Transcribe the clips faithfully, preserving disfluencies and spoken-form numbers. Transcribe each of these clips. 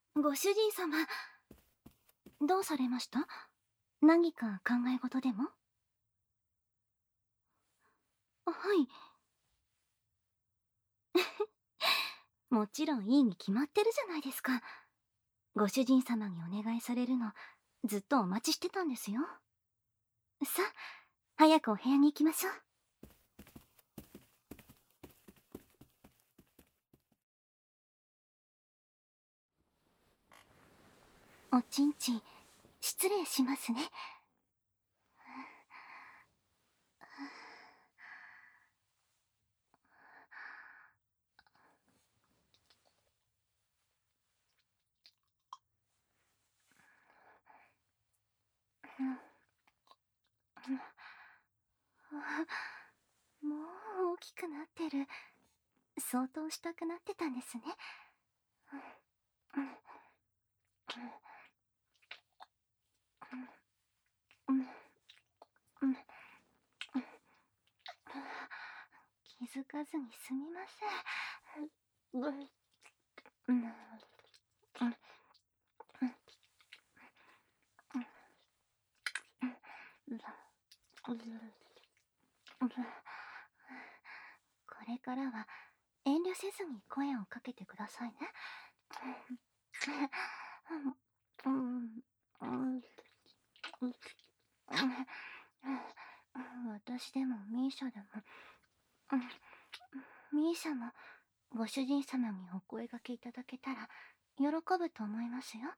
ご主人様、どうされました？何か考え事でも？はい。もちろんいいに決まってるじゃないですか。ご主人様にお願いされるの、ずっとお待ちしてたんですよ。さあ、早くお部屋に行きましょう。おちんちん、失礼しますね。もう大きくなってる。相当したくなってたんですね。気づかずにすみません。これからは遠慮せずに声をかけてくださいね。私でもミーシャでも、ミーシャもご主人様にお声掛けいただけたら喜ぶと思いますよ。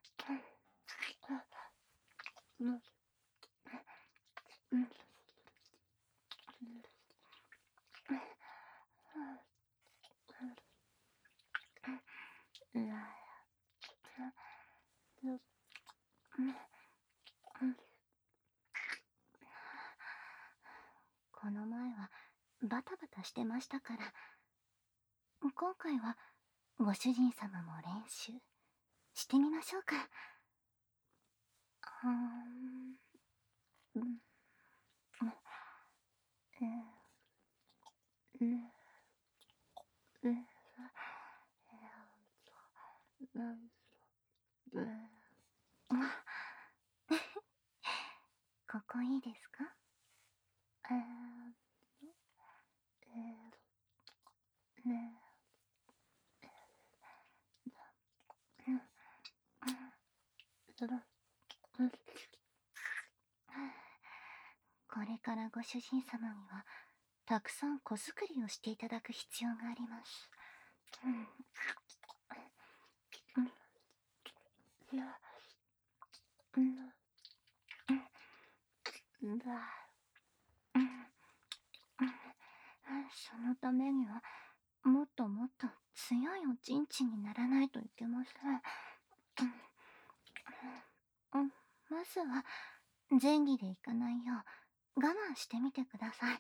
この前はバタバタしてましたから、今回はご主人様も練習してみましょうか。うーん、うん、うん、うん、うん、うん、うん。ここいいですか？えー、えー、ねえ、うん、うん。これからご主人様にはたくさん子作りをしていただく必要があります。うん、うん、いや、うん、うん、だ、うん、そのためにはもっともっと強いおちんちんにならないといけません。うん、まずは前儀でいかないよう我慢してみてください。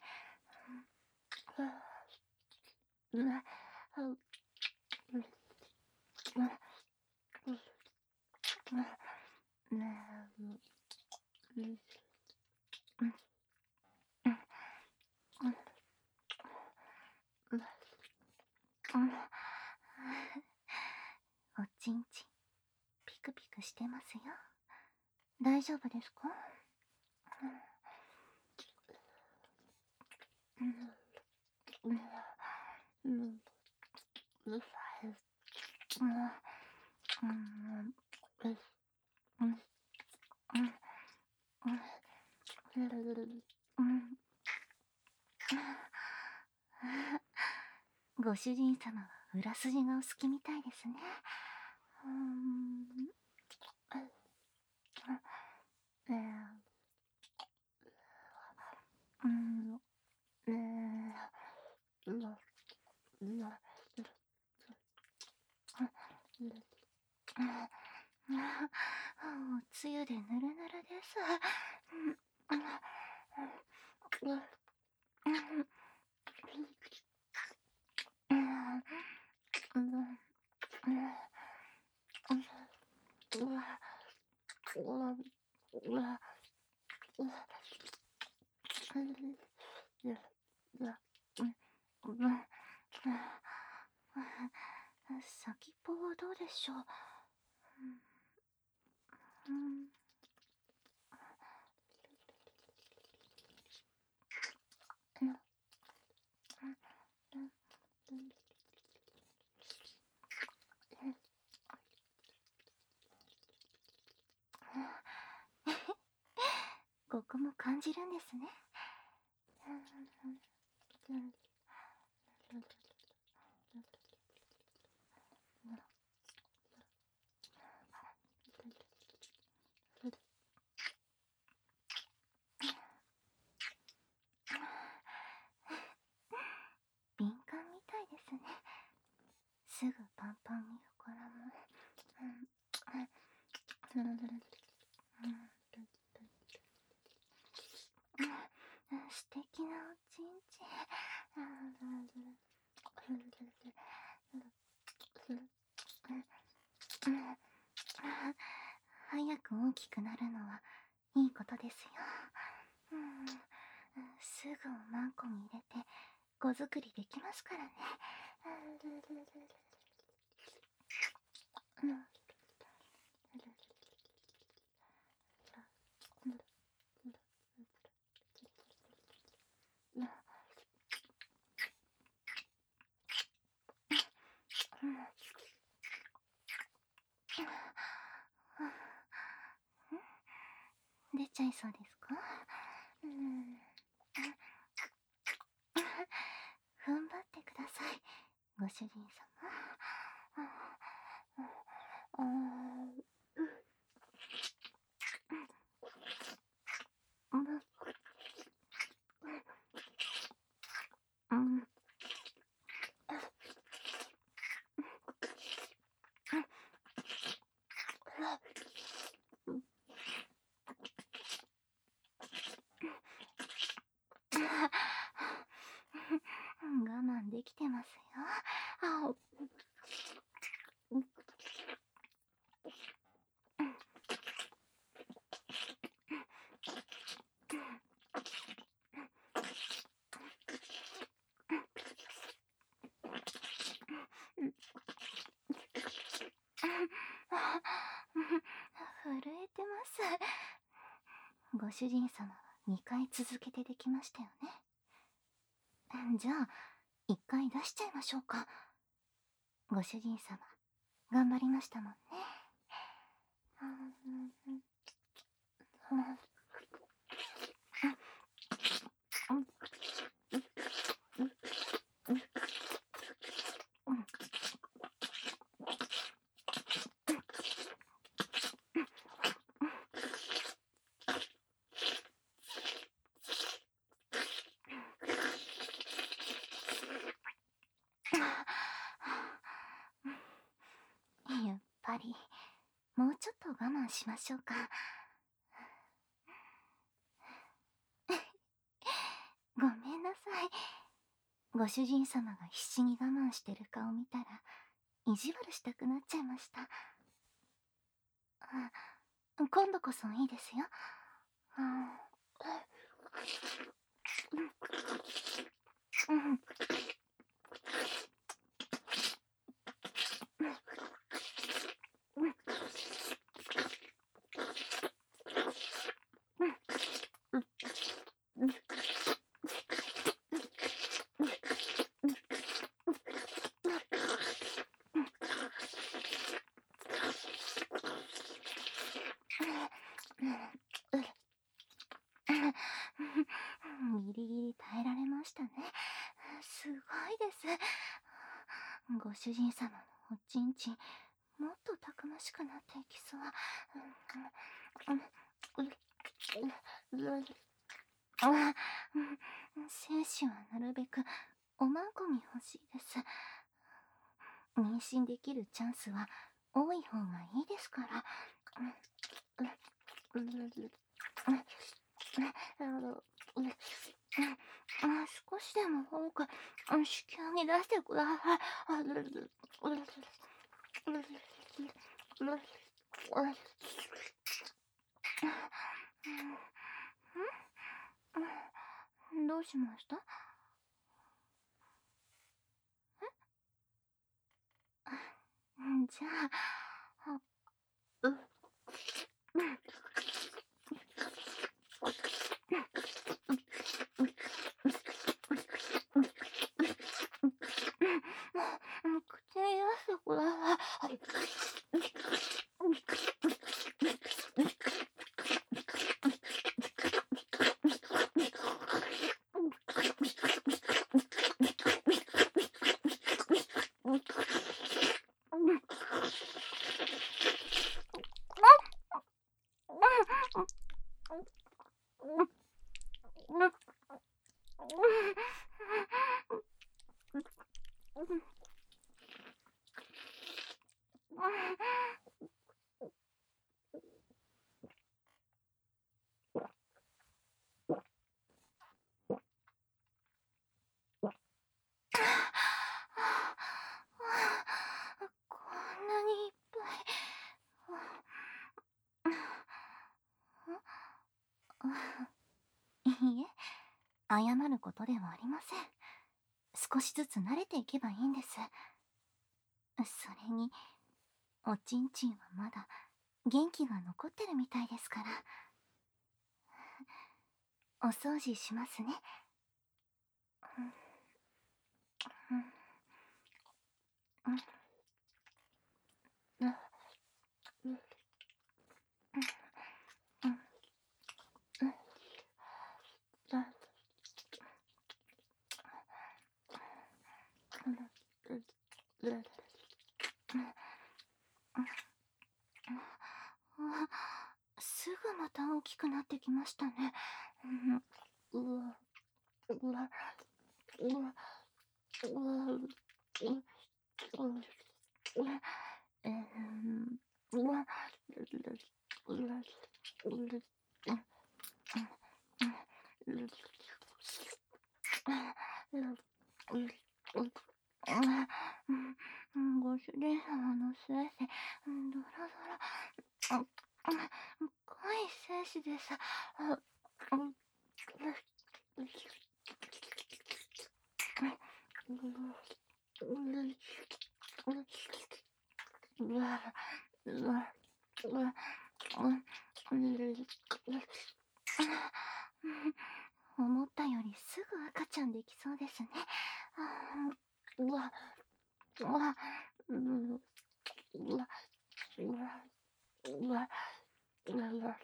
おちんちんピクピクしてますよ。大丈夫ですか？ご主人様は裏筋がお好きみたいですね。うーん、えー、うん、えー、うわ、うわ、おつゆでぬるぬるです。先っぽはどうでしょう？ うん。うん。ここも感じるんですね。敏感みたいですね。すぐパンパンに膨らむ。素敵なおちんちん。早く大きくなるのはいいことですよ。うん、すぐおまんこに入れて子作りできますからね。うん。出ちゃいそうですか？うん。踏ん張ってください、ご主人様。あー、うん、うん、我慢できてますよ。あ、震えてます。ご主人様はにかい続けてできましたよね。じゃあいっかい出しちゃいましょうか。ご主人様頑張りましたもんね。やっぱりもうちょっと我慢しましょうか。ごめんなさい。ご主人様が必死に我慢してる顔見たら意地悪したくなっちゃいました。あ、今度こそいいですよ。うん、ギリギリ耐えられましたね。すごいです。ご主人様のおちんちんもっとたくましくなっていきそう。精子はなるべくおまんこに欲しいです。妊娠できるチャンスは多い方がいいですから。少しでも多く子宮に出してください。どうしました？じゃあ、う、 う、口に出してください。こんなにいっぱい。いいえ、謝ることではありません。少しずつ慣れていけばいいんです。それに、おちんちんはまだ元気が残ってるみたいですから。お掃除しますね。すぐまた大きくなってきましたね。うわ、うわ、うわ、うわ、うわ、えー、うわ、うわ、ご主人様の精子、ドラドラ、濃い精子です。思ったよりすぐ赤ちゃんできそうですね。うわ、うわ、うわ、うわ、うわ、うわ、うわ、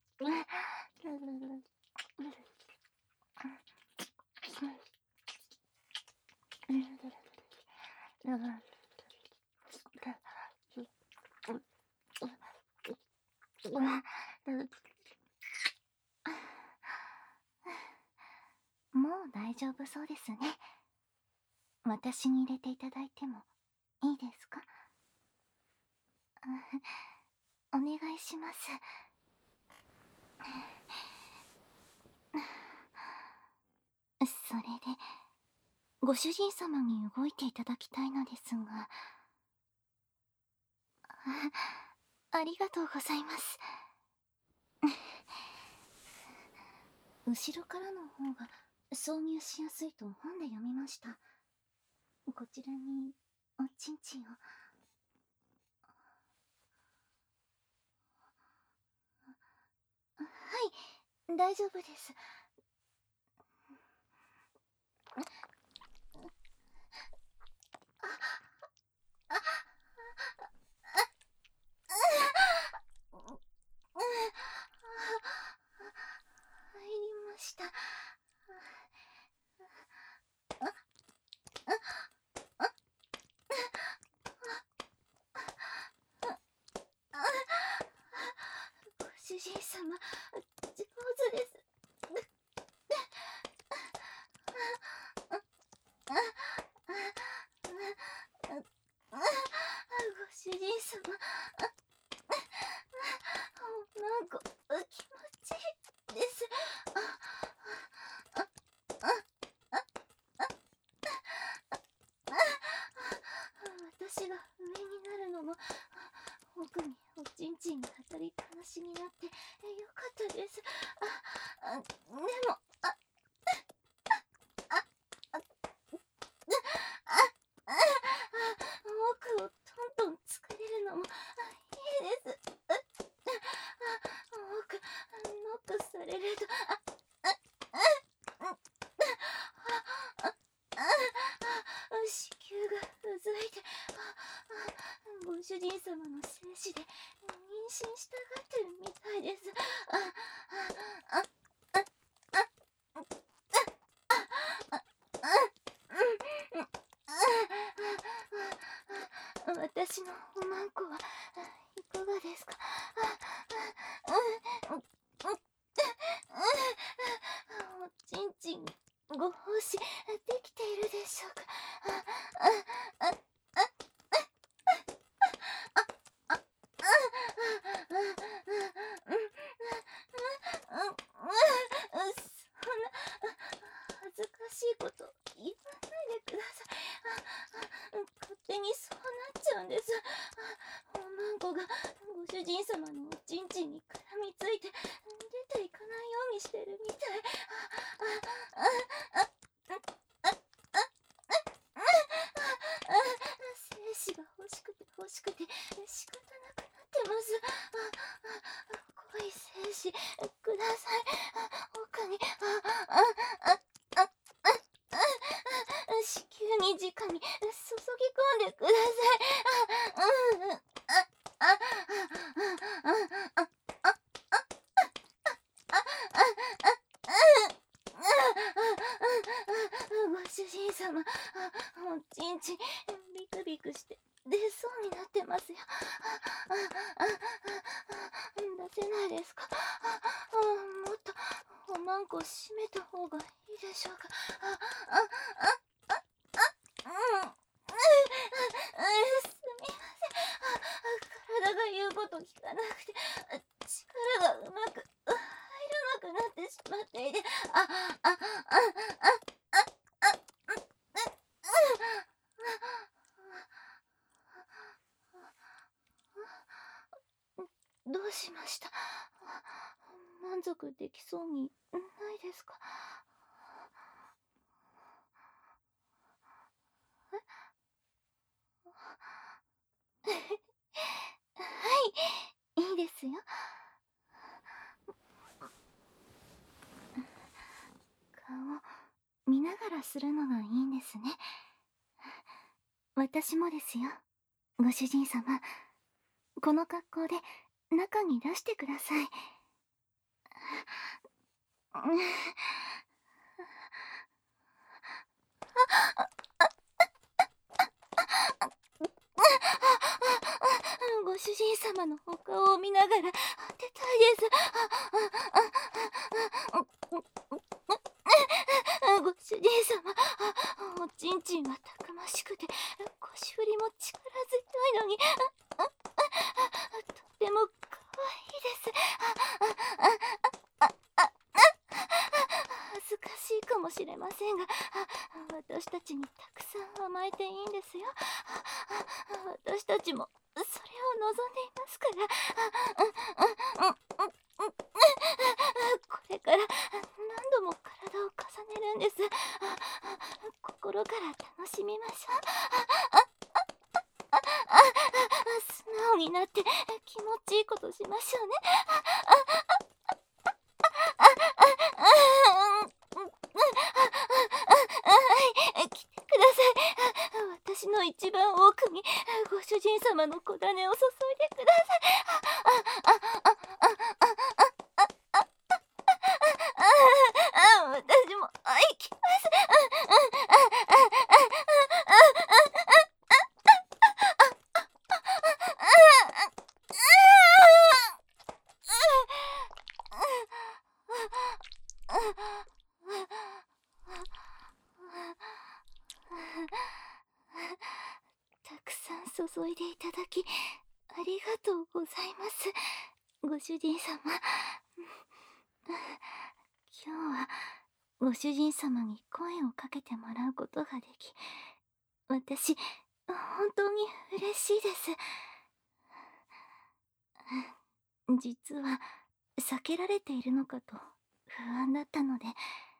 もう大丈夫そうですね。私に入れていただいてもいいですか？お願いします。それで、ご主人様に動いていただきたいのですが。あ、ありがとうございます。後ろからの方が挿入しやすいと本で読みました。こちらにおちんちんを。はい、大丈夫です。入りました。ご主人様、上手です。ご主人様、なんか気持ちいいです。私が上になるのも奥におちんちんが当たりっぱなしになってよかったです。あ、あ、でも、あ、あ、あ、あ、奥をトントンつかれるのもいいです。奥、ノックされると、あ、あ、あ、あ、あ、子宮が主人様の精子で妊娠したがってるみたいです。あ、あ、あ、あ、あ、あ、あ、あ、私のおまんこはいかがですか？おちんちんご奉仕できているでしょうか？あ、あ、あ、そんな恥ずかしいこと言わないでください。勝手にそうなっちゃうんです。おまんこがご主人様のおちんちんに絡みついて出ていかないようにしてるみたい。精子が欲しくて欲しくて仕方なくなってます。濃い精子ください。他に子宮に直に注ぎ込んでください。ご主人様、おちんちんビクビクして出そうになってますよ。出せないですか？もっとおまんこ閉めた方がいいでしょうか？すみません。体が言うこと聞かなくて力がうまく入らなくなってしまっていて、あ、あ、あ、あ、あ、あ、どうしました？満足できそうにないですか？はい、いいですよ。顔見ながらするのがいいんですね。私もですよ、ご主人様。この格好で中に出してください。ご主人様のお顔を見ながら当てたいです。ご主人様、おちんちんはたくましくて腰振りも力強いのにとても可愛いです。恥ずかしいかもしれませんが、私たちにたくさん甘えていいんですよ。私たちもそれを望んでいますから。これから何度も体を重ねるんです。心から楽しみましょう。素直になって気持ちいいことしましょうね。はい、来てください。私の一番奥にご主人様の小種を注いでください。私も行きます。たくさん注いでいただきありがとうございます、ご主人様。今日はご主人様に声をかけてもらうことができ、私本当に嬉しいです。実は避けられているのかと不安だったので。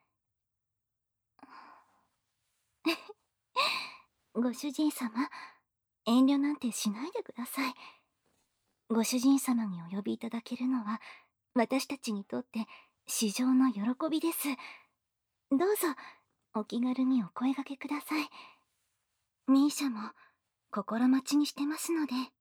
ご主人様、遠慮なんてしないでください。ご主人様にお呼びいただけるのは私たちにとって至上の喜びです。どうぞお気軽にお声掛けください。ミーシャも心待ちにしてますので。